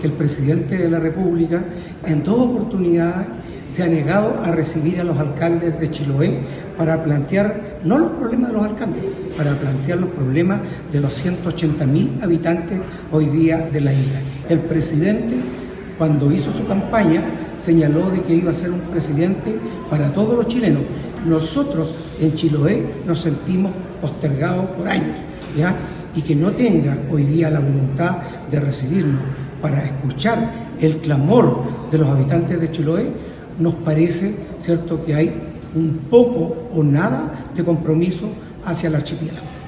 El presidente de la República en 2 oportunidades se ha negado a recibir a los alcaldes de Chiloé para plantear, no los problemas de los alcaldes, para plantear los problemas de los 180.000 habitantes hoy día de la isla. El presidente, cuando hizo su campaña, señaló de que iba a ser un presidente para todos los chilenos. Nosotros en Chiloé nos sentimos postergados por años, ¿ya? Y que no tenga hoy día la voluntad de recibirnos para escuchar el clamor de los habitantes de Chiloé, nos parece, ¿cierto?, que hay un poco o nada de compromiso hacia el archipiélago.